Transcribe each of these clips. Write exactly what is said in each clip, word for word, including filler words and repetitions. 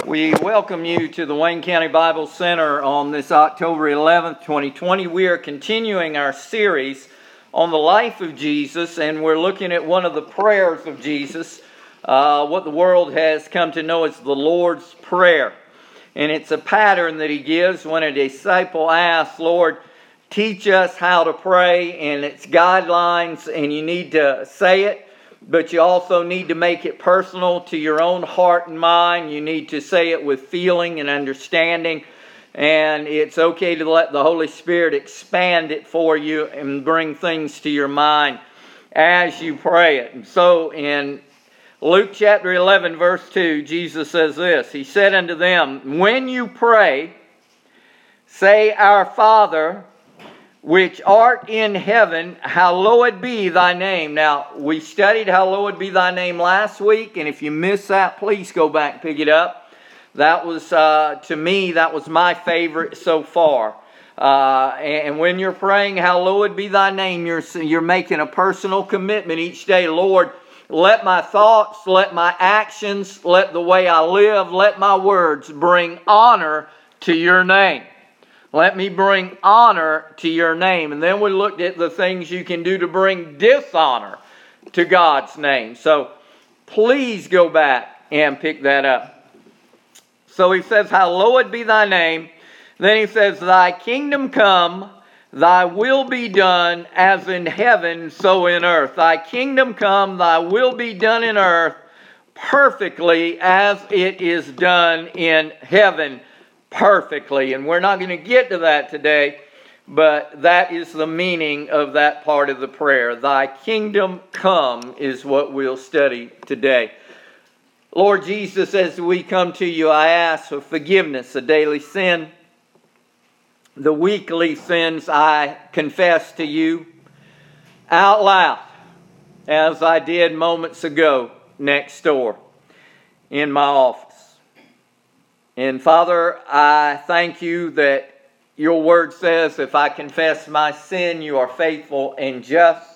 We welcome you to the Wayne County Bible Center on this October eleventh, twenty twenty. We are continuing our series on the life of Jesus, and we're looking at one of the prayers of Jesus, uh, what the world has come to know as the Lord's Prayer. And it's a pattern that he gives when a disciple asks, Lord, teach us how to pray, and it's guidelines, and you need to say it. But you also need to make it personal to your own heart and mind. You need to say it with feeling and understanding. And it's okay to let the Holy Spirit expand it for you and bring things to your mind as you pray it. And so in Luke chapter eleven, verse two, Jesus says this. He said unto them, when you pray, say, Our Father, which art in heaven, hallowed be thy name. Now, we studied hallowed be thy name last week, and if you missed that, please go back and pick it up. That was, uh, to me, that was my favorite so far. Uh, and when you're praying, hallowed be thy name, you're, you're making a personal commitment each day. Lord, let my thoughts, let my actions, let the way I live, let my words bring honor to your name. Let me bring honor to your name. And then we looked at the things you can do to bring dishonor to God's name. So please go back and pick that up. So he says, hallowed be thy name. Then he says, thy kingdom come, thy will be done as in heaven, so in earth. Thy kingdom come, thy will be done in earth perfectly as it is done in heaven. Perfectly. And we're not going to get to that today, but that is the meaning of that part of the prayer. Thy kingdom come is what we'll study today. Lord Jesus, as we come to you, I ask for forgiveness of daily sin. The weekly sins I confess to you out loud, as I did moments ago next door in my office. And Father, I thank you that your word says, if I confess my sin, you are faithful and just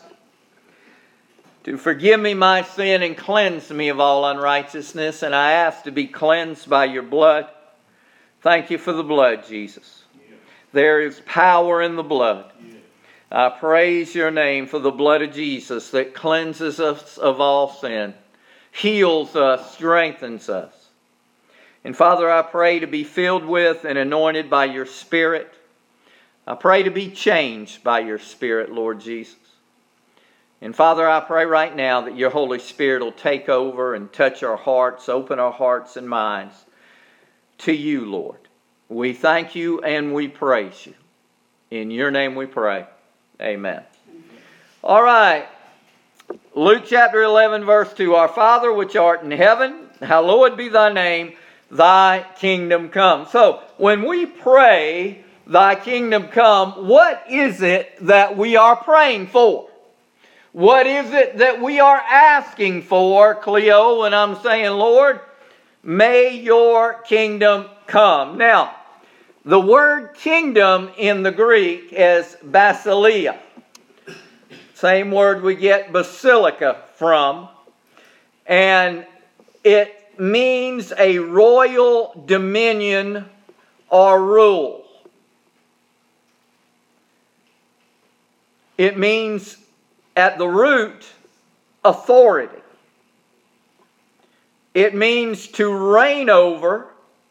to forgive me my sin and cleanse me of all unrighteousness. And I ask to be cleansed by your blood. Thank you for the blood, Jesus. Yeah. There is power in the blood. Yeah. I praise your name for the blood of Jesus that cleanses us of all sin, heals us, strengthens us. And Father, I pray to be filled with and anointed by your Spirit. I pray to be changed by your Spirit, Lord Jesus. And Father, I pray right now that your Holy Spirit will take over and touch our hearts, open our hearts and minds to you, Lord. We thank you and we praise you. In your name we pray. Amen. All right. Luke chapter eleven, verse two. Our Father which art in heaven, hallowed be thy name. Thy kingdom come. So, when we pray, thy kingdom come, what is it that we are praying for? What is it that we are asking for, Cleo, when I'm saying, Lord, may your kingdom come? Now, the word kingdom in the Greek is basileia. Same word we get basilica from. And it means a royal dominion or rule. It means at the root authority. It means to reign over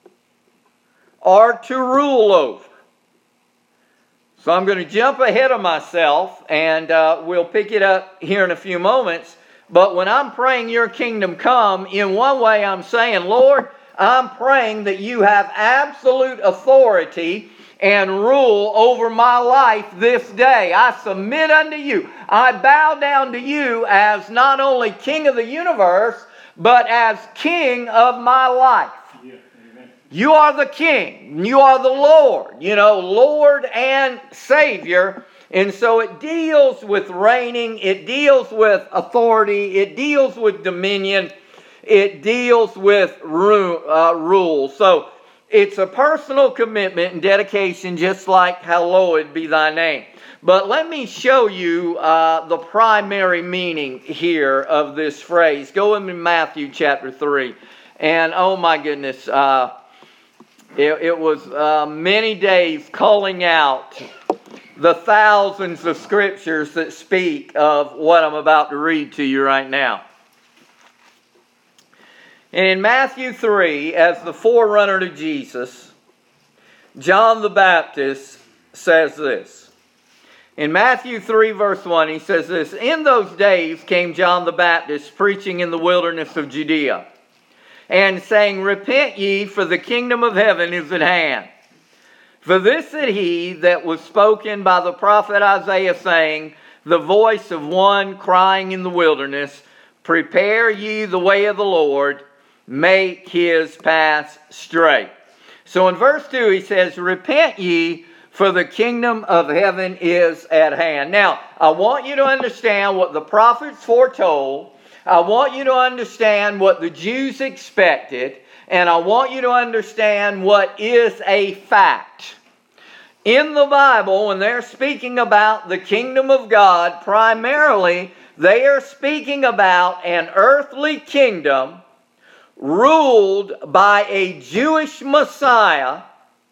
or to rule over. So I'm going to jump ahead of myself and uh, we'll pick it up here in a few moments. But when I'm praying your kingdom come, in one way I'm saying, Lord, I'm praying that you have absolute authority and rule over my life this day. I submit unto you. I bow down to you as not only King of the universe, but as King of my life. Yeah, amen. You are the King. You are the Lord. You know, Lord and Savior. And so it deals with reigning, it deals with authority, it deals with dominion, it deals with ru- uh, rule. So it's a personal commitment and dedication, just like hallowed be thy name. But let me show you uh, the primary meaning here of this phrase. Go with me to Matthew chapter three. And oh my goodness, uh, it, it was uh, many days calling out the thousands of scriptures that speak of what I'm about to read to you right now. And in Matthew three, as the forerunner to Jesus, John the Baptist says this. In Matthew three verse one, he says this, "In those days came John the Baptist preaching in the wilderness of Judea, and saying, Repent ye, for the kingdom of heaven is at hand. For this said he that was spoken by the prophet Isaiah, saying, The voice of one crying in the wilderness, Prepare ye the way of the Lord, make his paths straight." So in verse two he says, "Repent ye, for the kingdom of heaven is at hand." Now, I want you to understand what the prophets foretold. I want you to understand what the Jews expected. And I want you to understand what is a fact. In the Bible, when they're speaking about the kingdom of God, primarily they are speaking about an earthly kingdom ruled by a Jewish Messiah,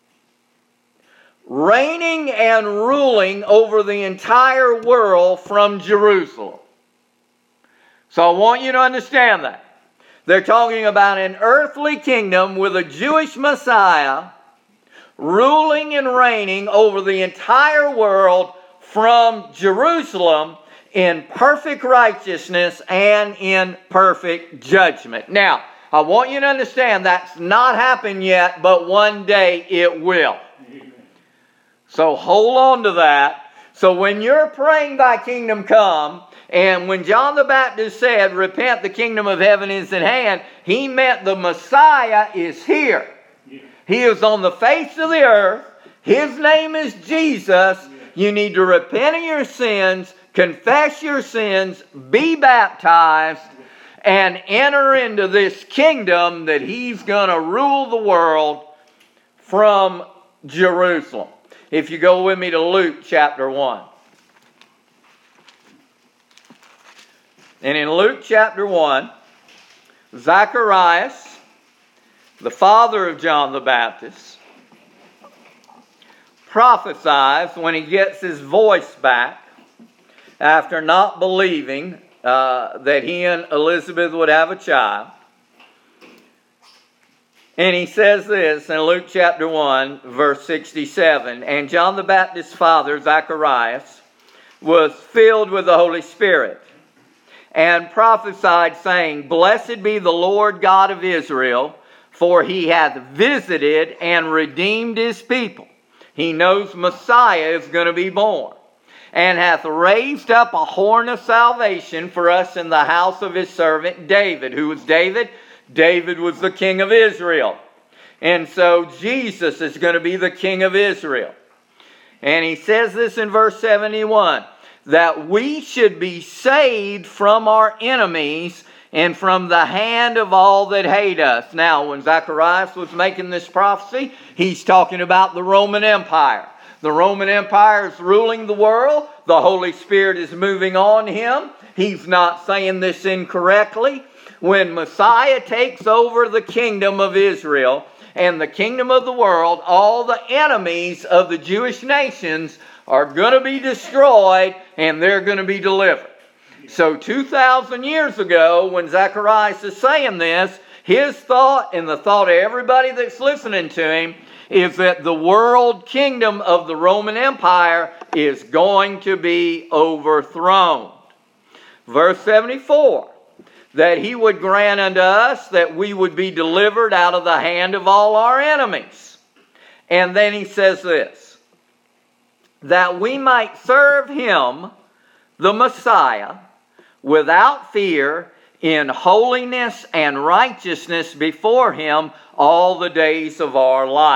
reigning and ruling over the entire world from Jerusalem. So I want you to understand that. They're talking about an earthly kingdom with a Jewish Messiah ruling and reigning over the entire world from Jerusalem in perfect righteousness and in perfect judgment. Now, I want you to understand that's not happened yet, but one day it will. So hold on to that. So when you're praying thy kingdom come, and when John the Baptist said, Repent, the kingdom of heaven is at hand, he meant the Messiah is here. Yeah. He is on the face of the earth. His name is Jesus. Yeah. You need to repent of your sins, confess your sins, be baptized, and enter into this kingdom that he's going to rule the world from Jerusalem. If you go with me to Luke chapter one. And in Luke chapter one, Zacharias, the father of John the Baptist, prophesies when he gets his voice back after not believing uh, that he and Elizabeth would have a child. And he says this in Luke chapter one, verse sixty-seven, "And John the Baptist's father, Zacharias, was filled with the Holy Spirit, and prophesied, saying, Blessed be the Lord God of Israel, for he hath visited and redeemed his people." He knows Messiah is going to be born. "And hath raised up a horn of salvation for us in the house of his servant David." Who was David? David was the king of Israel. And so Jesus is going to be the king of Israel. And he says this in verse seventy-one, that we should be saved from our enemies and from the hand of all that hate us. Now, when Zacharias was making this prophecy, he's talking about the Roman Empire. The Roman Empire is ruling the world. The Holy Spirit is moving on him. He's not saying this incorrectly. When Messiah takes over the kingdom of Israel and the kingdom of the world, all the enemies of the Jewish nations are going to be destroyed and they're going to be delivered. So two thousand years ago, when Zacharias is saying this, his thought and the thought of everybody that's listening to him is that the world kingdom of the Roman Empire is going to be overthrown. Verse seventy-four, that he would grant unto us that we would be delivered out of the hand of all our enemies. And then he says this, that we might serve him, the Messiah, without fear, in holiness and righteousness before him all the days of our life.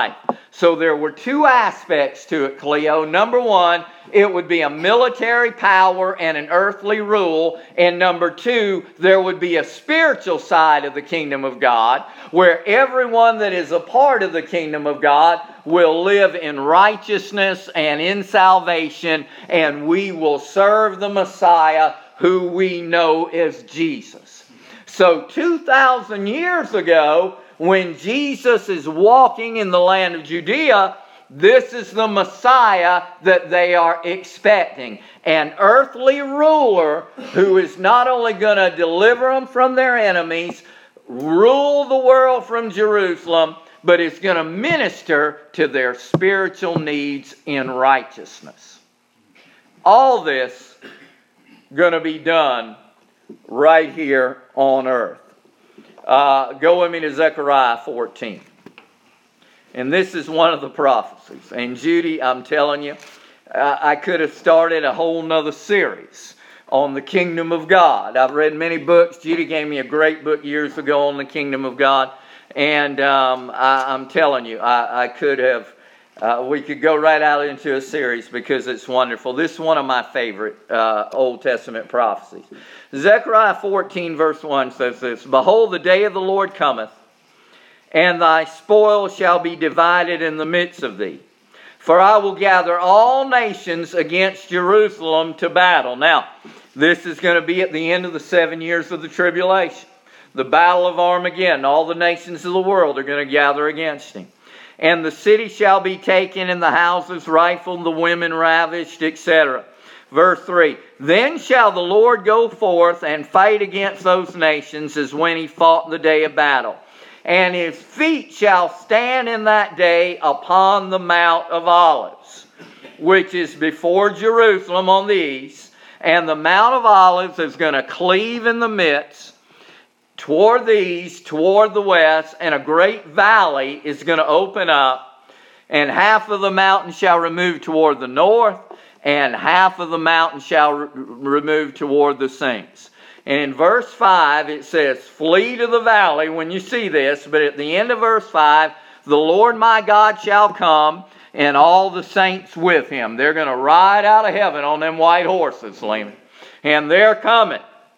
So there were two aspects to it, Cleo. Number one, it would be a military power and an earthly rule. And number two, there would be a spiritual side of the kingdom of God, where everyone that is a part of the kingdom of God will live in righteousness and in salvation, and we will serve the Messiah who we know as Jesus. So two thousand years ago, when Jesus is walking in the land of Judea, this is the Messiah that they are expecting. An earthly ruler who is not only going to deliver them from their enemies, rule the world from Jerusalem, but is going to minister to their spiritual needs in righteousness. All this going to be done right here on earth. Uh, go with me to Zechariah fourteen. And this is one of the prophecies. And Judy, I'm telling you, uh, I could have started a whole nother series on the kingdom of God. I've read many books. Judy gave me a great book years ago on the kingdom of God. And um, I, I'm telling you, I, I could have, uh, we could go right out into a series because it's wonderful. This is one of my favorite uh, Old Testament prophecies. Zechariah fourteen verse one says this, "Behold, the day of the Lord cometh, and thy spoil shall be divided in the midst of thee. For I will gather all nations against Jerusalem to battle." Now, this is going to be at the end of the seven years of the tribulation. The battle of Armageddon. All the nations of the world are going to gather against him. "And the city shall be taken, and the houses rifled, the women ravished," et cetera. Verse three, "Then shall the Lord go forth and fight against those nations as when he fought in the day of battle. And his feet shall stand in that day upon the Mount of Olives, which is before Jerusalem on the east. And the Mount of Olives is going to cleave in the midst toward the east, toward the west, and a great valley is going to open up. And half of the mountain shall remove toward the north, and half of the mountain shall re- remove toward the saints." And in verse five it says, "Flee to the valley," when you see this. But at the end of verse five, "The Lord my God shall come, and all the saints with him." They're going to ride out of heaven on them white horses, Lehman. And they're coming.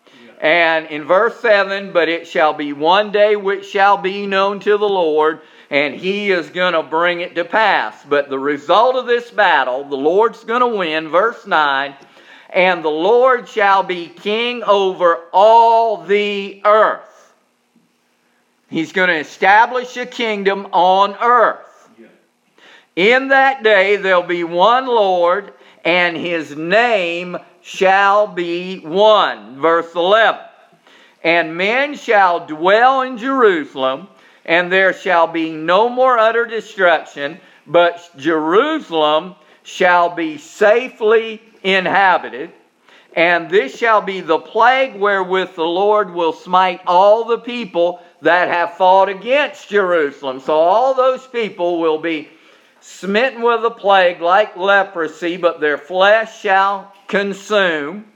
And in verse seven, "But it shall be one day which shall be known to the Lord, and he is going to bring it to pass." But the result of this battle, the Lord's going to win. Verse nine, "And the Lord shall be king over all the earth." He's going to establish a kingdom on earth. "In that day there'll be one Lord, and his name shall be one." Verse eleven, "And men shall dwell in Jerusalem, and there shall be no more utter destruction, but Jerusalem shall be safely inhabited. And this shall be the plague wherewith the Lord will smite all the people that have fought against Jerusalem." So all those people will be smitten with a plague like leprosy, but their flesh shall consume.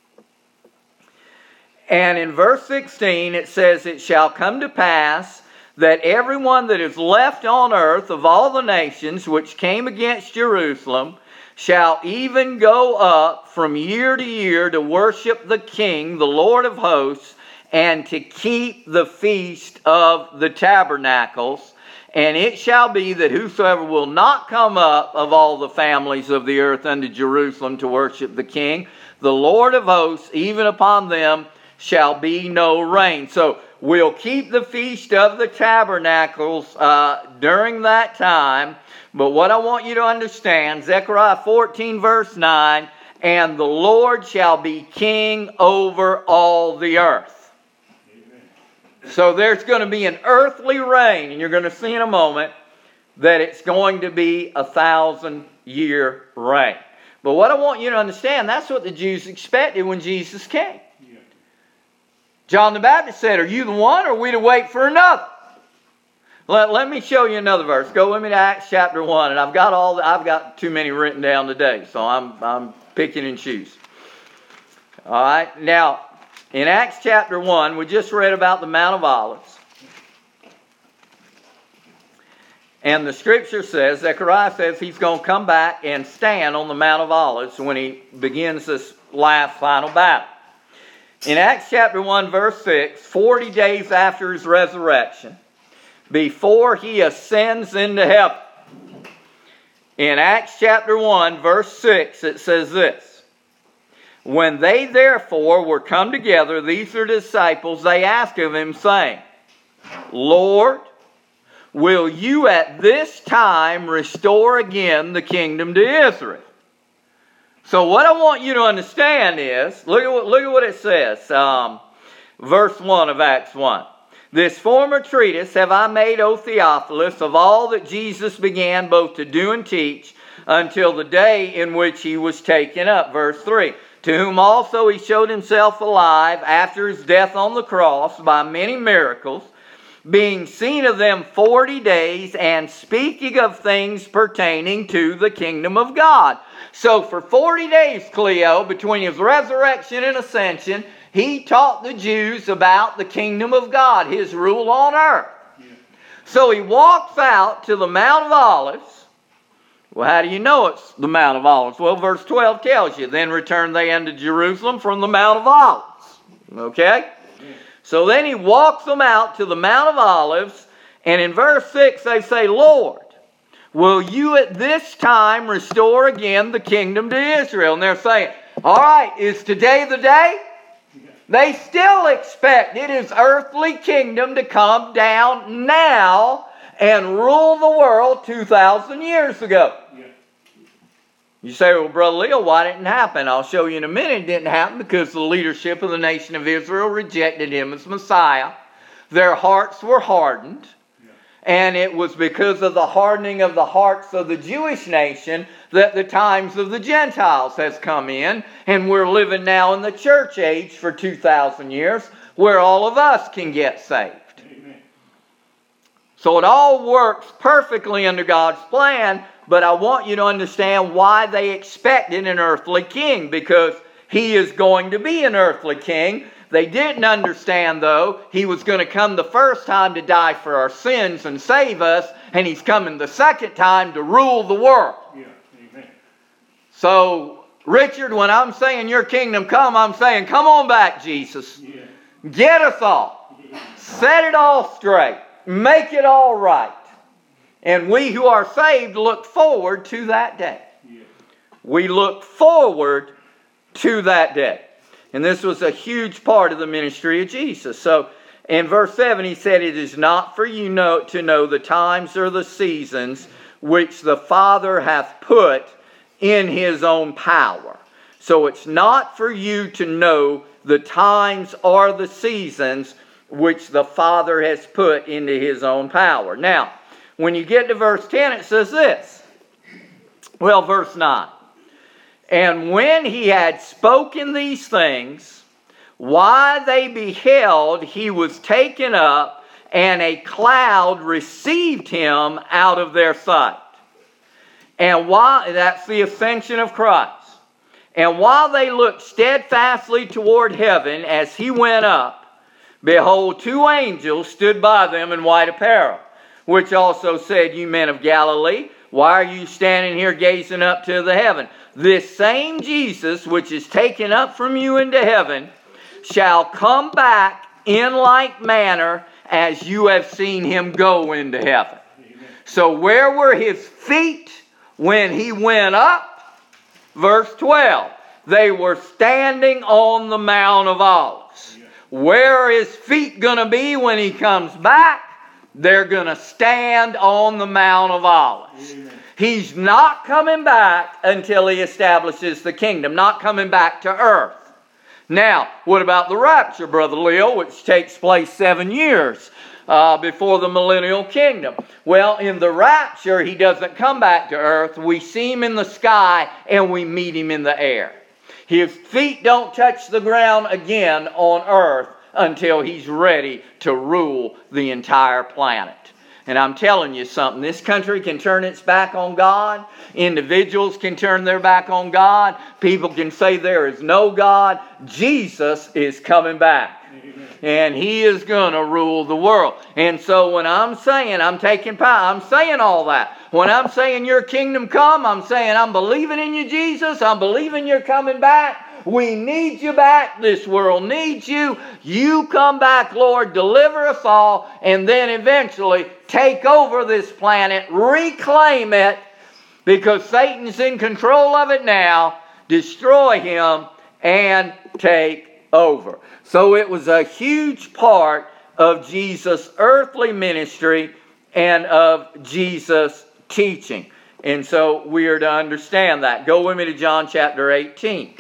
And in verse sixteen it says, "It shall come to pass that everyone that is left on earth of all the nations which came against Jerusalem shall even go up from year to year to worship the King, the Lord of hosts, and to keep the feast of the tabernacles. And it shall be that whosoever will not come up of all the families of the earth unto Jerusalem to worship the King, the Lord of hosts, even upon them shall be no rain." So we'll keep the feast of the tabernacles uh, during that time. But what I want you to understand, Zechariah fourteen verse nine, "And the Lord shall be king over all the earth." Amen. So there's going to be an earthly reign, and you're going to see in a moment that it's going to be a thousand year reign. But what I want you to understand, that's what the Jews expected when Jesus came. Yeah. John the Baptist said, "Are you the one, or are we to wait for another?" Let, let me show you another verse. Go with me to Acts chapter one, and I've got all the, I've got too many written down today, so I'm I'm picking and choosing. All right. Now, in Acts chapter one, we just read about the Mount of Olives. And the scripture says, Zechariah says he's going to come back and stand on the Mount of Olives when he begins this last final battle. In Acts chapter one, verse six, forty days after his resurrection, before he ascends into heaven, in Acts chapter one, verse six, it says this: when they therefore were come together, these are disciples, they asked of him, saying, Lord, will you at this time restore again the kingdom to Israel? So what I want you to understand is, look at what, look at what it says, um, verse one of Acts one. This former treatise have I made, O Theophilus, of all that Jesus began both to do and teach, until the day in which he was taken up. Verse three. To whom also he showed himself alive after his death on the cross by many miracles, being seen of them forty days, and speaking of things pertaining to the kingdom of God. So for forty days, Cleo, between his resurrection and ascension, he taught the Jews about the kingdom of God, his rule on earth. Yeah. So he walks out to the Mount of Olives. Well, how do you know it's the Mount of Olives? Well, verse twelve tells you, then returned they unto Jerusalem from the Mount of Olives. Okay? So then he walks them out to the Mount of Olives, and in verse six they say, Lord, will you at this time restore again the kingdom to Israel? And they're saying, all right, is today the day? They still expect it is earthly kingdom to come down now and rule the world two thousand years ago. Yeah. You say, well, Brother Leo, why didn't it happen? I'll show you in a minute. It didn't happen because the leadership of the nation of Israel rejected him as Messiah. Their hearts were hardened. Yeah. And it was because of the hardening of the hearts of the Jewish nation that the times of the Gentiles has come in. And we're living now in the church age for two thousand years where all of us can get saved. So it all works perfectly under God's plan, but I want you to understand why they expected an earthly king, because he is going to be an earthly king. They didn't understand, though, he was going to come the first time to die for our sins and save us, and he's coming the second time to rule the world. Yeah, amen. So, Richard, when I'm saying your kingdom come, I'm saying, come on back, Jesus. Yeah. Get us all. Yeah. Set it all straight. Make it all right. And we who are saved look forward to that day. Yeah. We look forward to that day. And this was a huge part of the ministry of Jesus. So in verse seven he said, it is not for you know, to know the times or the seasons which the Father hath put in his own power. So it's not for you to know the times or the seasons which the Father has put into his own power. Now, when you get to verse ten, it says this. Well, verse nine. And when he had spoken these things, while they beheld, he was taken up, and a cloud received him out of their sight. And while, that's the ascension of Christ. And while they looked steadfastly toward heaven as he went up, behold, two angels stood by them in white apparel, which also said, you men of Galilee, why are you standing here gazing up to the heaven? This same Jesus, which is taken up from you into heaven, shall come back in like manner as you have seen him go into heaven. Amen. So where were his feet when he went up? Verse twelve. They were standing on the Mount of Olives. Where are his feet going to be when he comes back? They're going to stand on the Mount of Olives. Amen. He's not coming back until he establishes the kingdom, not coming back to earth. Now, what about the rapture, Brother Leo, which takes place seven years uh, before the millennial kingdom? Well, in the rapture, he doesn't come back to earth. We see him in the sky and we meet him in the air. His feet don't touch the ground again on earth until he's ready to rule the entire planet. And I'm telling you something, this country can turn its back on God. Individuals can turn their back on God. People can say there is no God. Jesus is coming back. And He is going to rule the world. And so when I'm saying I'm taking power, I'm saying all that. When I'm saying your kingdom come, I'm saying I'm believing in you, Jesus. I'm believing you're coming back. We need you back. This world needs you. You come back, Lord. Deliver us all. And then eventually take over this planet. Reclaim it. Because Satan's in control of it now. Destroy him and take over. So it was a huge part of Jesus' earthly ministry and of Jesus' teaching. And so we are to understand that. Go with me to John chapter eighteen.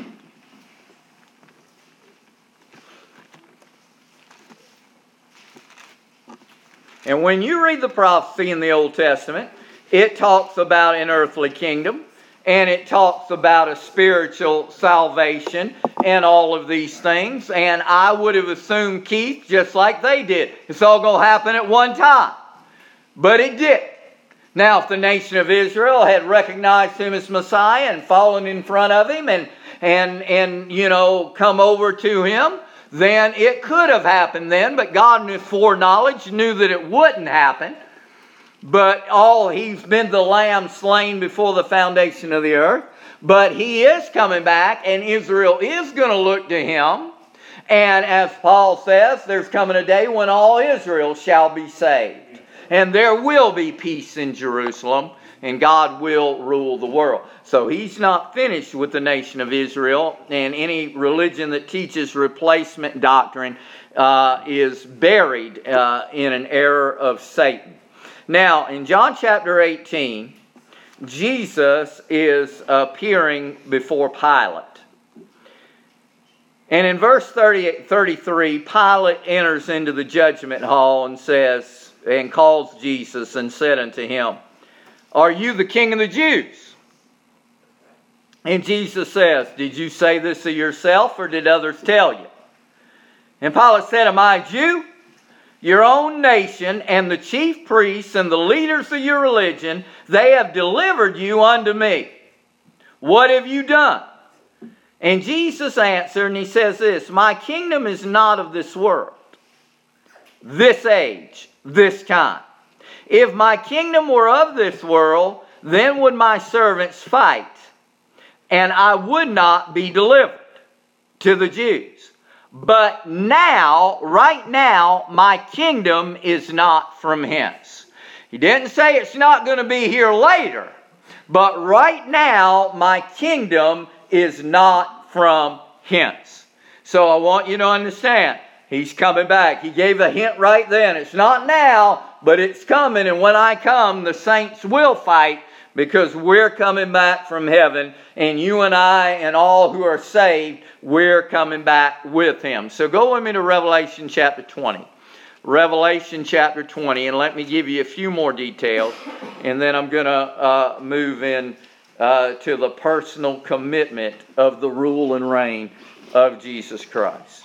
And when you read the prophecy in the Old Testament, it talks about an earthly kingdom. And it talks about a spiritual salvation and all of these things. And I would have assumed, Keith, just like they did, it's all going to happen at one time. But it did. Now, if the nation of Israel had recognized Him as Messiah and fallen in front of Him and, and, and you know, come over to Him, then it could have happened then. But God, in His foreknowledge, knew that it wouldn't happen. But all He's been the lamb slain before the foundation of the earth. But He is coming back, and Israel is going to look to Him. And as Paul says, there's coming a day when all Israel shall be saved. And there will be peace in Jerusalem, and God will rule the world. So He's not finished with the nation of Israel, and any religion that teaches replacement doctrine uh, is buried uh, in an error of Satan. Now, in John chapter eighteen, Jesus is appearing before Pilate. And in verse thirty, thirty-three, Pilate enters into the judgment hall and says, and calls Jesus and said unto him, "Are you the King of the Jews?" And Jesus says, "Did you say this of yourself, or did others tell you?" And Pilate said, "Am I a Jew? Your own nation and the chief priests and the leaders of your religion, they have delivered you unto me. What have you done?" And Jesus answered, and He says this, "My kingdom is not of this world, this age, this time. If my kingdom were of this world, then would my servants fight, and I would not be delivered to the Jews. But now, right now, my kingdom is not from hence." He didn't say it's not going to be here later. But right now, my kingdom is not from hence. So I want you to understand, He's coming back. He gave a hint right then. It's not now, but it's coming. And when I come, the saints will fight, because we're coming back from heaven, and you and I and all who are saved, we're coming back with Him. So go with me to Revelation chapter twenty. Revelation chapter twenty, and let me give you a few more details, and then I'm going to uh, move in uh, to the personal commitment of the rule and reign of Jesus Christ.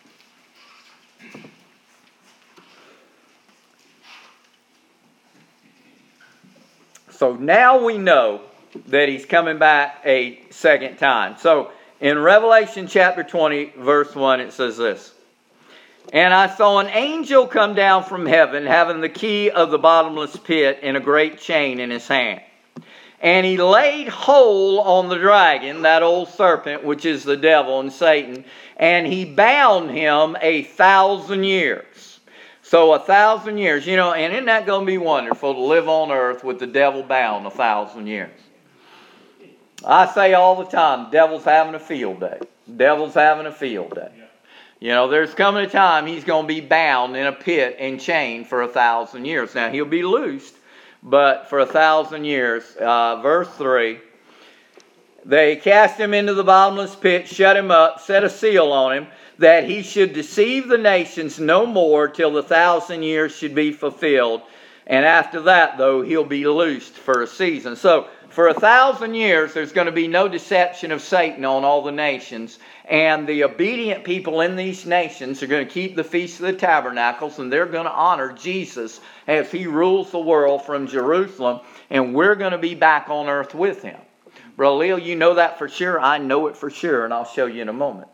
So now we know that He's coming back a second time. So in Revelation chapter twenty, verse one, it says this, "And I saw an angel come down from heaven, having the key of the bottomless pit and a great chain in his hand. And he laid hold on the dragon," that old serpent, which is the devil and Satan, "and he bound him a thousand years." So a thousand years, you know, and isn't that going to be wonderful to live on earth with the devil bound a thousand years? I say all the time, devil's having a field day. Devil's having a field day. You know, there's coming a time he's going to be bound in a pit and chained for a thousand years. Now, he'll be loosed, but for a thousand years. Uh, verse three, "They cast him into the bottomless pit, shut him up, set a seal on him, that he should deceive the nations no more till the thousand years should be fulfilled. And after that, though, he'll be loosed for a season." So, for a thousand years, there's going to be no deception of Satan on all the nations. And the obedient people in these nations are going to keep the Feast of the Tabernacles, and they're going to honor Jesus as He rules the world from Jerusalem. And we're going to be back on earth with Him. Brother Leo, you know that for sure? I know it for sure, and I'll show you in a moment.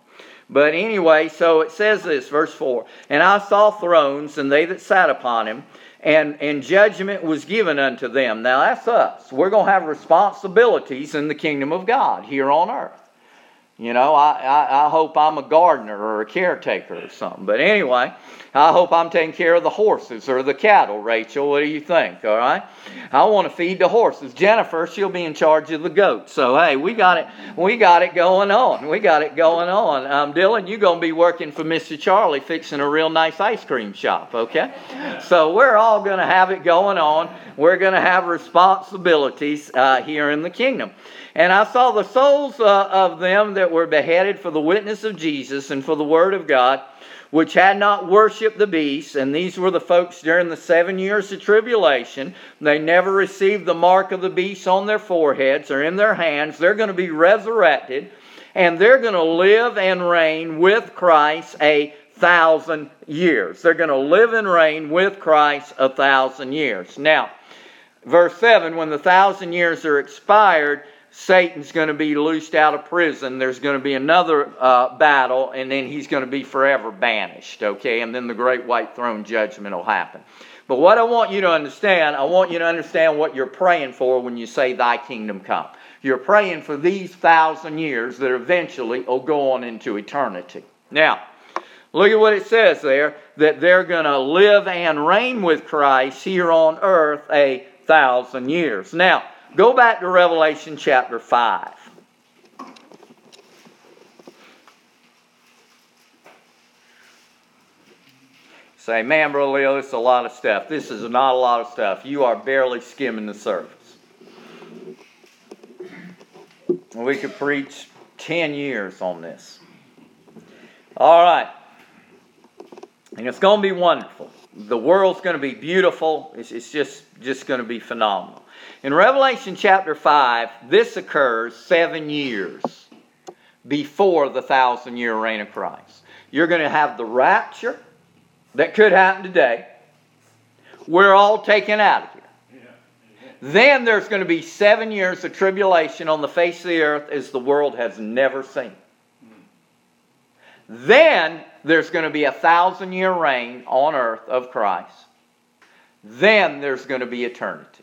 But anyway, so it says this, verse four. And I saw thrones, and they that sat upon them, and, and judgment was given unto them. Now that's us. We're going to have responsibilities in the kingdom of God here on earth. You know, I, I, I hope I'm a gardener or a caretaker or something. But anyway, I hope I'm taking care of the horses or the cattle, Rachel. What do you think, all right? I want to feed the horses. Jennifer, she'll be in charge of the goats. So, hey, we got it We got it going on. We got it going on. Um, Dylan, you're going to be working for Mister Charlie fixing a real nice ice cream shop, okay? So we're all going to have it going on. We're going to have responsibilities uh, here in the kingdom. And I saw the souls uh, of them that were beheaded for the witness of Jesus and for the word of God, which had not worshipped the beast. And these were the folks during the seven years of tribulation. They never received the mark of the beast on their foreheads or in their hands. They're going to be resurrected, and they're going to live and reign with Christ a thousand years. They're going to live and reign with Christ a thousand years. Now, verse seven, when the thousand years are expired, Satan's going to be loosed out of prison. There's going to be another uh, battle, and then he's going to be forever banished, okay? And then the great white throne judgment will happen. But what I want you to understand, I want you to understand what you're praying for when you say, thy kingdom come. You're praying for these thousand years that eventually will go on into eternity. Now, look at what it says there, that they're going to live and reign with Christ here on earth a thousand years. Now, go back to Revelation chapter five. Say, man, Brother Leo, this is a lot of stuff. This is not a lot of stuff. You are barely skimming the surface. We could preach ten years on this. All right. And it's going to be wonderful. The world's going to be beautiful. It's, it's just, just going to be phenomenal. In Revelation chapter five, this occurs seven years before the thousand year reign of Christ. You're going to have the rapture that could happen today. We're all taken out of here. Yeah. Yeah. Then there's going to be seven years of tribulation on the face of the earth as the world has never seen. Mm. Then there's going to be a thousand year reign on earth of Christ. Then there's going to be eternity.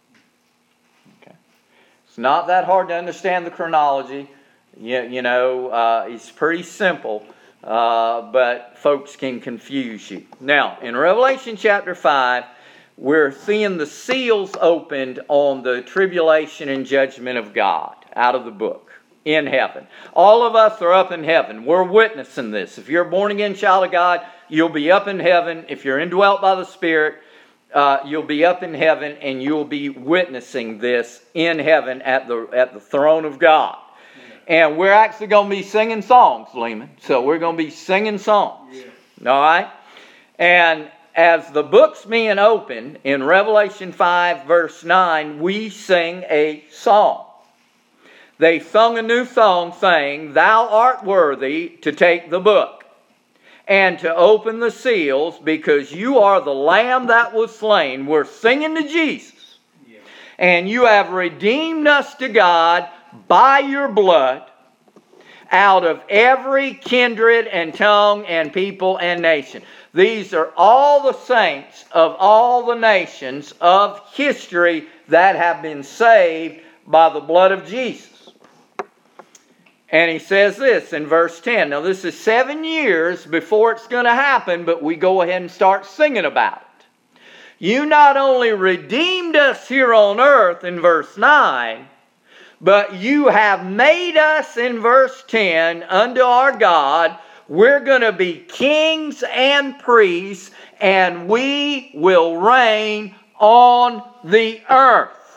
Okay. It's not that hard to understand the chronology. You, you know, uh, it's pretty simple. Uh, but folks can confuse you. Now, in Revelation chapter five, we're seeing the seals opened on the tribulation and judgment of God out of the book in heaven. All of us are up in heaven. We're witnessing this. If you're a born-again child of God, you'll be up in heaven. If you're indwelt by the Spirit, uh, you'll be up in heaven, and you'll be witnessing this in heaven at the, at the throne of God. And we're actually going to be singing songs, Lehman. So we're going to be singing songs. Yeah. All right? And as the book's being opened, in Revelation five, verse nine, we sing a song. They sung a new song saying, thou art worthy to take the book and to open the seals, because you are the Lamb that was slain. We're singing to Jesus. Yeah. And you have redeemed us to God by your blood out of every kindred and tongue and people and nation. These are all the saints of all the nations of history that have been saved by the blood of Jesus. And he says this in verse ten. Now this is seven years before it's going to happen, but we go ahead and start singing about it. You not only redeemed us here on earth in verse nine, but you have made us, in verse ten, unto our God. We're going to be kings and priests, and we will reign on the earth.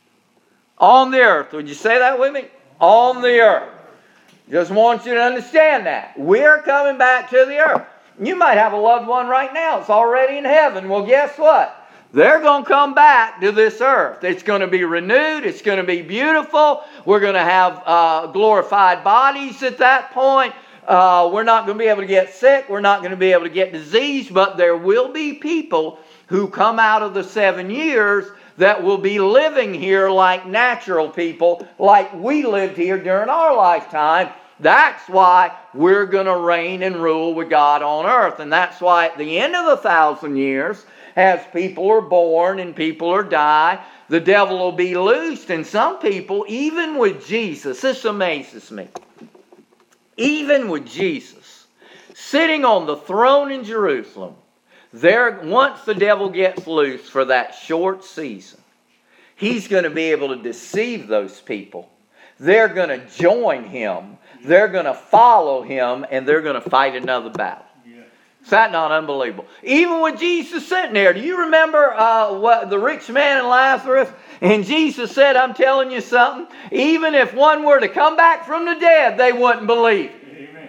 On the earth. Would you say that with me? On the earth. Just want you to understand that. We're coming back to the earth. You might have a loved one right now. It's already in heaven. Well, guess what? They're going to come back to this earth. It's going to be renewed. It's going to be beautiful. We're going to have uh, glorified bodies at that point. Uh, we're not going to be able to get sick. We're not going to be able to get disease. But there will be people who come out of the seven years that will be living here like natural people, like we lived here during our lifetime. That's why we're going to reign and rule with God on earth. And that's why at the end of the thousand years, as people are born and people are die, the devil will be loosed. And some people, even with Jesus, this amazes me, even with Jesus, sitting on the throne in Jerusalem, there, once the devil gets loose for that short season, he's going to be able to deceive those people. They're going to join him. They're going to follow him, and they're going to fight another battle. Yeah. Is that not unbelievable? Even with Jesus sitting there, do you remember uh, what the rich man and Lazarus? And Jesus said, I'm telling you something, even if one were to come back from the dead, they wouldn't believe. Amen.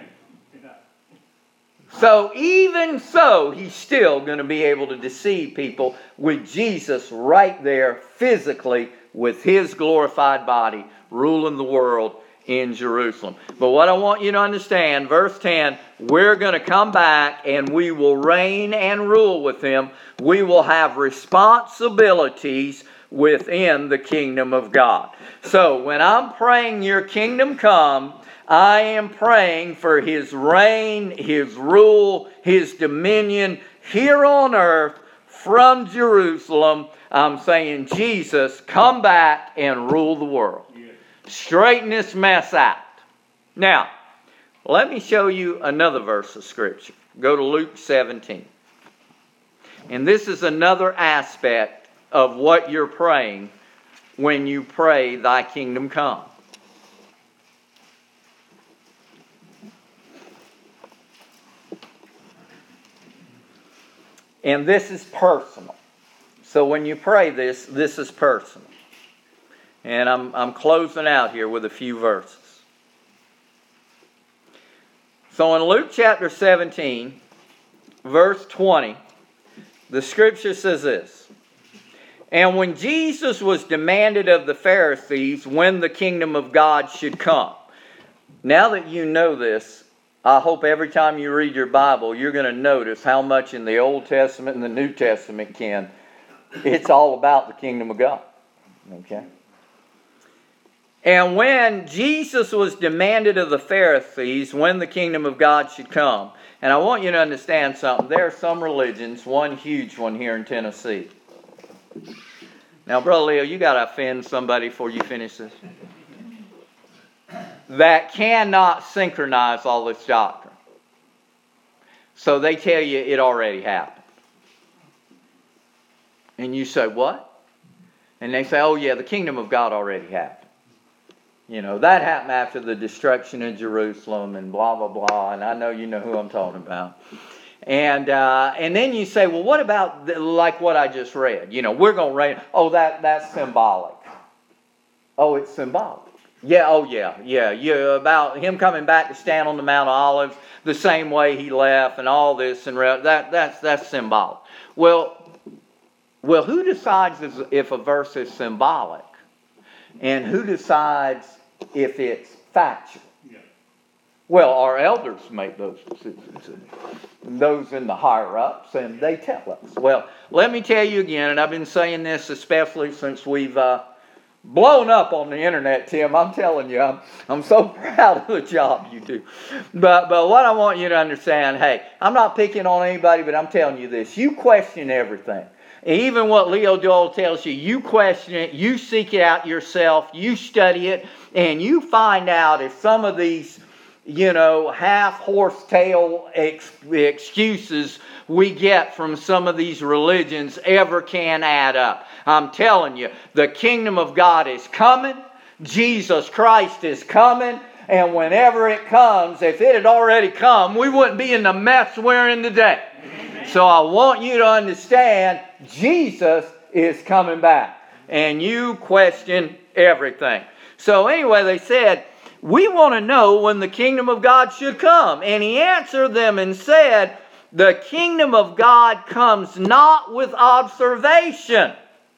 So even so, he's still going to be able to deceive people with Jesus right there physically with his glorified body ruling the world in Jerusalem. But what I want you to understand, verse ten, we're going to come back and we will reign and rule with him. We will have responsibilities within the kingdom of God. So when I'm praying your kingdom come, I am praying for his reign, his rule, his dominion here on earth from Jerusalem. I'm saying, Jesus, come back and rule the world. Straighten this mess out. Now, let me show you another verse of Scripture. Go to Luke seventeen. And this is another aspect of what you're praying when you pray, thy kingdom come. And this is personal. So when you pray this, this is personal. And I'm, I'm closing out here with a few verses. So in Luke chapter seventeen, verse twenty, the Scripture says this. And when Jesus was demanded of the Pharisees when the kingdom of God should come. Now that you know this, I hope every time you read your Bible, you're going to notice how much in the Old Testament and the New Testament, Ken, it's all about the kingdom of God. Okay? And when Jesus was demanded of the Pharisees when the kingdom of God should come, and I want you to understand something. There are some religions, one huge one here in Tennessee. Now, Brother Leo, you got to offend somebody before you finish this. That cannot synchronize all this doctrine. So they tell you it already happened. And you say, what? And they say, oh yeah, the kingdom of God already happened. You know, that happened after the destruction of Jerusalem and blah, blah, blah. And I know you know who I'm talking about. And uh, and then you say, well, what about the, like what I just read? You know, we're going to reign. Oh, that that's symbolic. Oh, it's symbolic. Yeah, oh yeah, yeah. Yeah, about him coming back to stand on the Mount of Olives the same way he left and all this. and re- that that's that's symbolic. Well, well, who decides if a verse is symbolic? And who decides if it's factual? Yeah. Well, our elders make those decisions. Those in the higher ups, and they tell us. Well, let me tell you again, and I've been saying this especially since we've uh, blown up on the internet, Tim. I'm telling you, I'm, I'm so proud of the job you do. But, but what I want you to understand, hey, I'm not picking on anybody, but I'm telling you this. You question everything. Even what Leo Joel tells you, you question it, you seek it out yourself, you study it, and you find out if some of these, you know, half-horse-tail ex- excuses we get from some of these religions ever can add up. I'm telling you, the kingdom of God is coming, Jesus Christ is coming, and whenever it comes, if it had already come, we wouldn't be in the mess we're in today. So I want you to understand, Jesus is coming back. And you question everything. So anyway, they said, we want to know when the kingdom of God should come. And he answered them and said, the kingdom of God comes not with observation.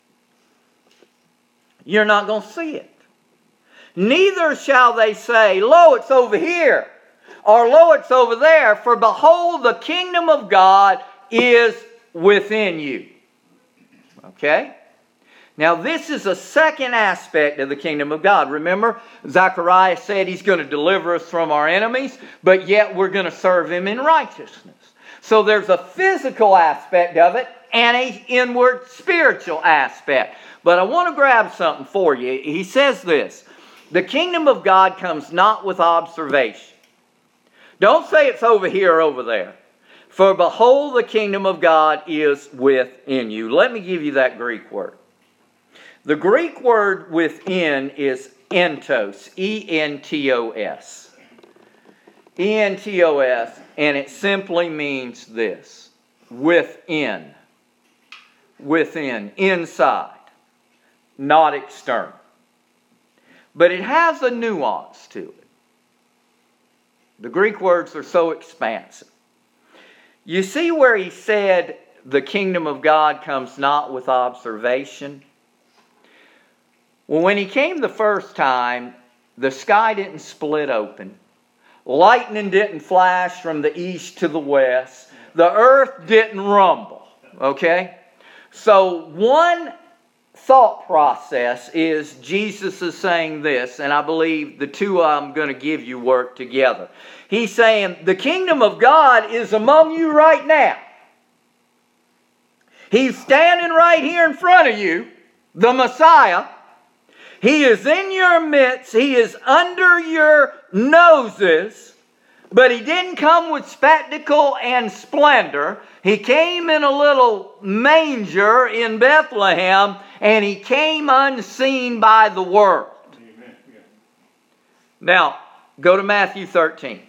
You're not going to see it. Neither shall they say, lo, it's over here. Or lo, it's over there. For behold, the kingdom of God is within you. Okay? Now, this is a second aspect of the kingdom of God. Remember, Zechariah said he's going to deliver us from our enemies, but yet we're going to serve him in righteousness. So there's a physical aspect of it and an inward spiritual aspect. But I want to grab something for you. He says this, the kingdom of God comes not with observation. Don't say it's over here or over there. For behold, the kingdom of God is within you. Let me give you that Greek word. The Greek word within is entos, E N T O S. E N T O S, and it simply means this, within, within, inside, not external. But it has a nuance to it. The Greek words are so expansive. You see where he said the kingdom of God comes not with observation? Well, when he came the first time, the sky didn't split open. Lightning didn't flash from the east to the west. The earth didn't rumble. Okay? So one thought process is Jesus is saying this, and I believe the two I'm going to give you work together. He's saying the kingdom of God is among you right now. He's standing right here in front of you, the Messiah. He is in your midst. He is under your noses. But he didn't come with spectacle and splendor. He came in a little manger in Bethlehem, and he came unseen by the world. Amen. Yeah. Now, go to Matthew thirteen.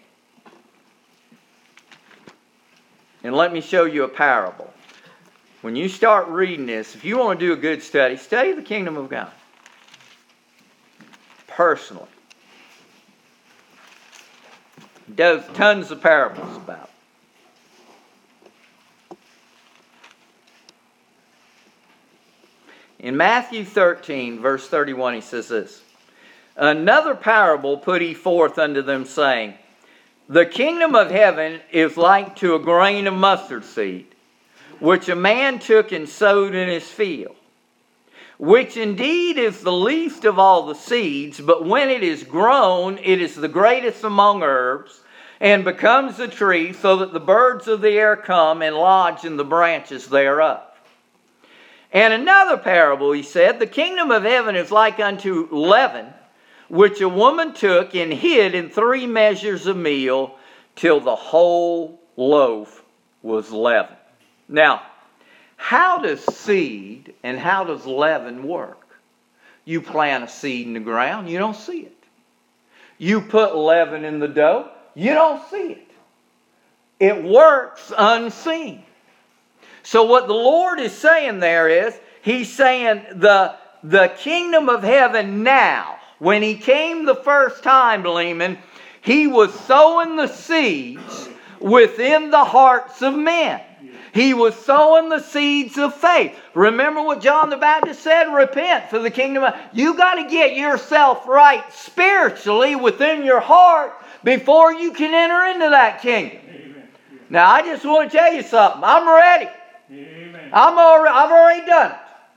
And let me show you a parable. When you start reading this, if you want to do a good study, study the kingdom of God. Personally. He does tons of parables about it. In Matthew thirteen, verse thirty-one, he says this. Another parable put he forth unto them, saying, the kingdom of heaven is like to a grain of mustard seed, which a man took and sowed in his field, which indeed is the least of all the seeds, but when it is grown, it is the greatest among herbs, and becomes a tree, so that the birds of the air come and lodge in the branches thereof. And another parable, he said, the kingdom of heaven is like unto leaven, which a woman took and hid in three measures of meal, till the whole loaf was leavened. Now, how does seed and how does leaven work? You plant a seed in the ground, you don't see it. You put leaven in the dough, you don't see it. It works unseen. So what the Lord is saying there is, He's saying the, the kingdom of heaven now, when He came the first time, Lehman, He was sowing the seeds within the hearts of men. He was sowing the seeds of faith. Remember what John the Baptist said? Repent for the kingdom of... You got to get yourself right spiritually within your heart before you can enter into that kingdom. Amen. Now, I just want to tell you something. I'm ready. Amen. I'm already, I've already done it.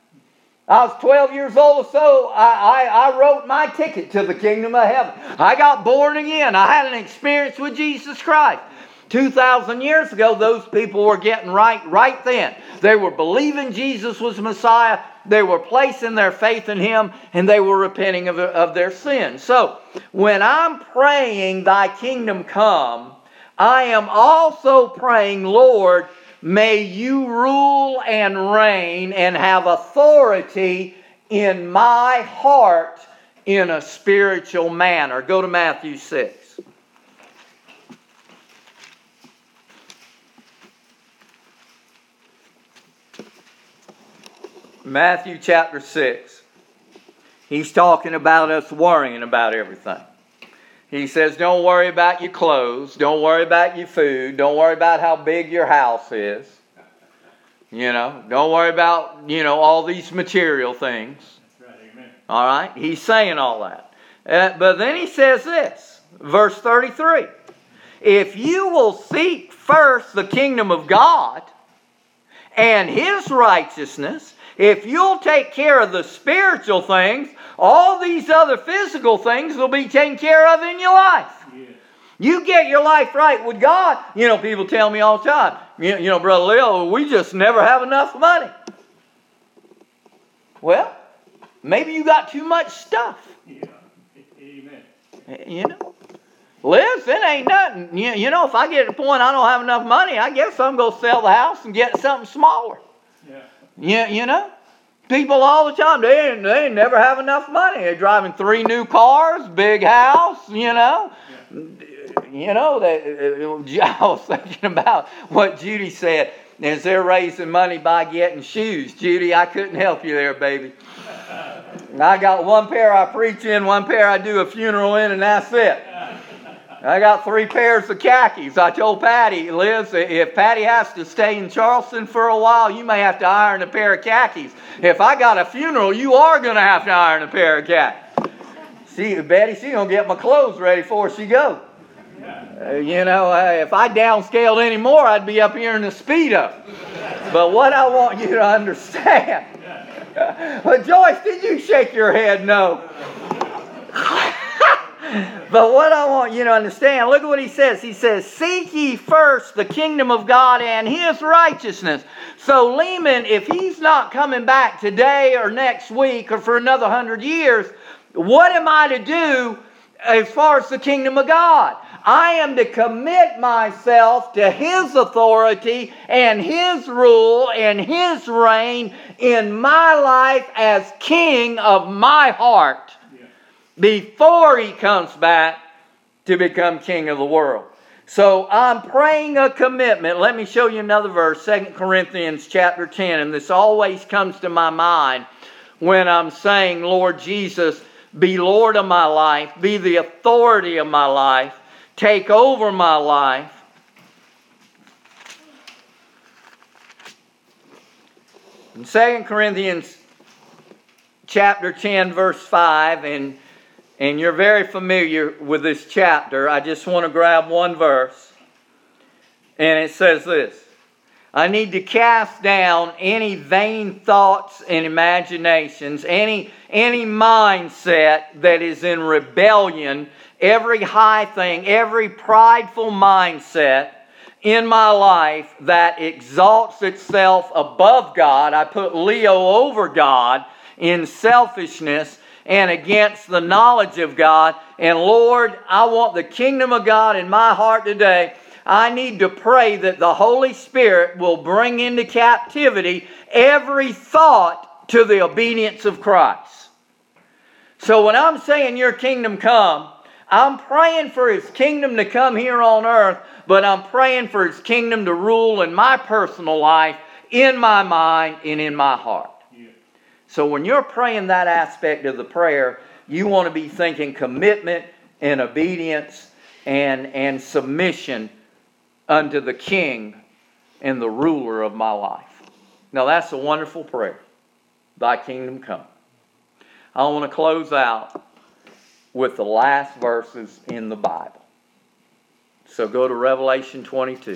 I was twelve years old or so. I, I, I wrote my ticket to the kingdom of heaven. I got born again. I had an experience with Jesus Christ. two thousand years ago, those people were getting right right then. They were believing Jesus was Messiah. They were placing their faith in Him, and they were repenting of, of their sins. So, when I'm praying, Thy kingdom come, I am also praying, Lord, may You rule and reign and have authority in my heart in a spiritual manner. Go to Matthew six. Matthew chapter six. He's talking about us worrying about everything. He says, don't worry about your clothes. Don't worry about your food. Don't worry about how big your house is. You know, don't worry about, you know, all these material things. That's right, amen. All right? He's saying all that. Uh, but then he says this, verse thirty-three. If you will seek first the kingdom of God and His righteousness, If you'll take care of the spiritual things, all these other physical things will be taken care of in your life. Yeah. You get your life right with God. You know, people tell me all the time, you, you know, Brother Leo, we just never have enough money. Well, maybe you got too much stuff. Yeah. Amen. You know, Liz, it ain't nothing. You, you know, if I get to the point I don't have enough money, I guess I'm going to sell the house and get something smaller. Yeah. You, you know, people all the time, they, they never have enough money. They're driving three new cars, big house, you know. Yeah. You know, they, I was thinking about what Judy said. As they're raising money by getting shoes. Judy, I couldn't help you there, baby. I got one pair I preach in, one pair I do a funeral in, and that's it. I got three pairs of khakis. I told Patty, Liz, if Patty has to stay in Charleston for a while, you may have to iron a pair of khakis. If I got a funeral, you are going to have to iron a pair of khakis. See, Betty, she's going to get my clothes ready before she goes. Uh, you know, uh, if I downscaled any more, I'd be up here in the Speedo. But what I want you to understand, but Joyce, did you shake your head? No. But what I want you to understand, look at what he says. He says, seek ye first the kingdom of God and His righteousness. So Lehman, if he's not coming back today or next week or for another hundred years, what am I to do as far as the kingdom of God? I am to commit myself to His authority and His rule and His reign in my life as king of my heart yeah. before He comes back to become king of the world. So I'm praying a commitment. Let me show you another verse, Second Corinthians chapter ten. And this always comes to my mind when I'm saying, Lord Jesus, be Lord of my life, be the authority of my life. Take over my life. In Second Corinthians chapter ten, verse five, and, and you're very familiar with this chapter. I just want to grab one verse. And it says this. I need to cast down any vain thoughts and imaginations, any, any mindset that is in rebellion, every high thing, every prideful mindset in my life that exalts itself above God. I put Leo over God in selfishness and against the knowledge of God. And Lord, I want the kingdom of God in my heart today. I need to pray that the Holy Spirit will bring into captivity every thought to the obedience of Christ. So when I'm saying your kingdom come, I'm praying for His kingdom to come here on earth, but I'm praying for His kingdom to rule in my personal life, in my mind, and in my heart. Yeah. So when you're praying that aspect of the prayer, you want to be thinking commitment and obedience and, and submission unto the King and the ruler of my life. Now that's a wonderful prayer. Thy kingdom come. I want to close out with the last verses in the Bible. So go to Revelation twenty-two.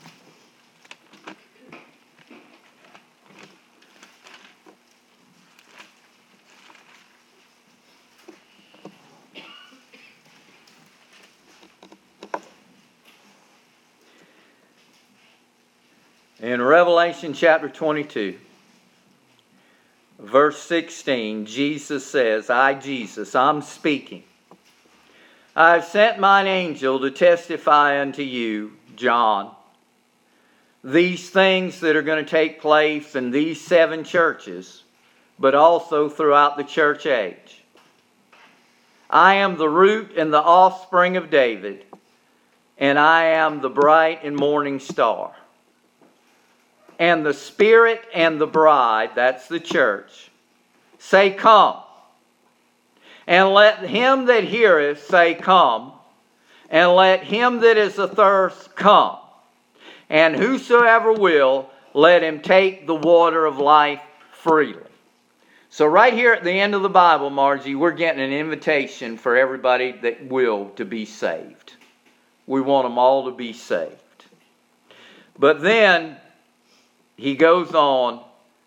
In Revelation chapter twenty-two, verse sixteen, Jesus says, I, Jesus, I'm speaking. I have sent mine angel to testify unto you, John, these things that are going to take place in these seven churches, but also throughout the church age. I am the root and the offspring of David, and I am the bright and morning star. And the Spirit and the bride, that's the church, say, come. And let him that heareth say, come. And let him that is athirst come. And whosoever will, let him take the water of life freely. So right here at the end of the Bible, Margie, we're getting an invitation for everybody that will to be saved. We want them all to be saved. But then he goes on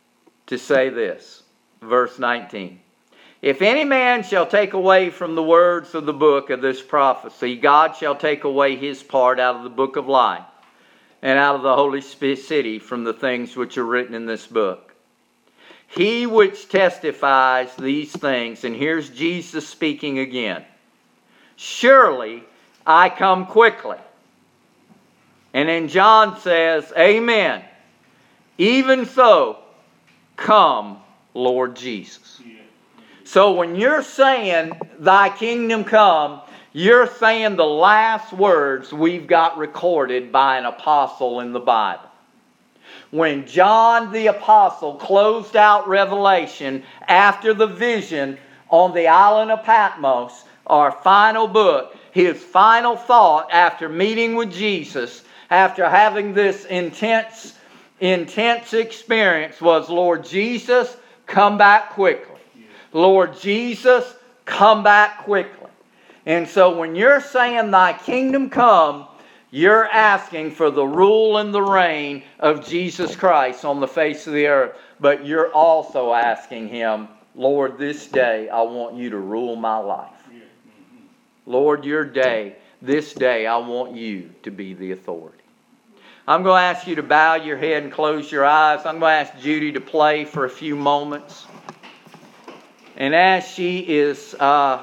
to say this. Verse nineteen. If any man shall take away from the words of the book of this prophecy, God shall take away his part out of the book of life, and out of the holy city from the things which are written in this book. He which testifies these things, and here's Jesus speaking again, surely I come quickly. And then John says, amen. Even so, come, Lord Jesus. So when you're saying, thy kingdom come, you're saying the last words we've got recorded by an apostle in the Bible. When John the apostle closed out Revelation after the vision on the island of Patmos, our final book, his final thought after meeting with Jesus, after having this intense, intense experience was, Lord Jesus, come back quickly. Lord Jesus, come back quickly. And so when you're saying thy kingdom come, you're asking for the rule and the reign of Jesus Christ on the face of the earth. But you're also asking him, Lord, this day I want you to rule my life. Lord, your day, this day I want you to be the authority. I'm going to ask you to bow your head and close your eyes. I'm going to ask Judy to play for a few moments. And as she is uh,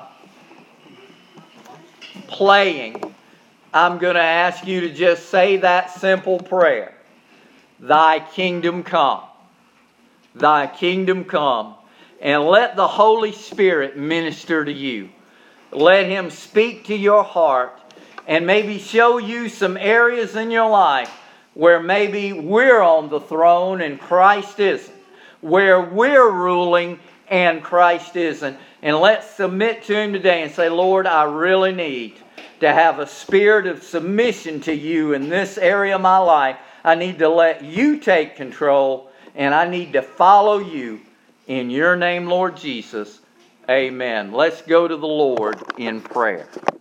playing, I'm going to ask you to just say that simple prayer. Thy kingdom come. Thy kingdom come. And let the Holy Spirit minister to you. Let Him speak to your heart and maybe show you some areas in your life where maybe we're on the throne and Christ isn't. Where we're ruling and Christ isn't. And let's submit to Him today and say, Lord, I really need to have a spirit of submission to you in this area of my life. I need to let you take control, and I need to follow you. In your name, Lord Jesus, amen. Let's go to the Lord in prayer.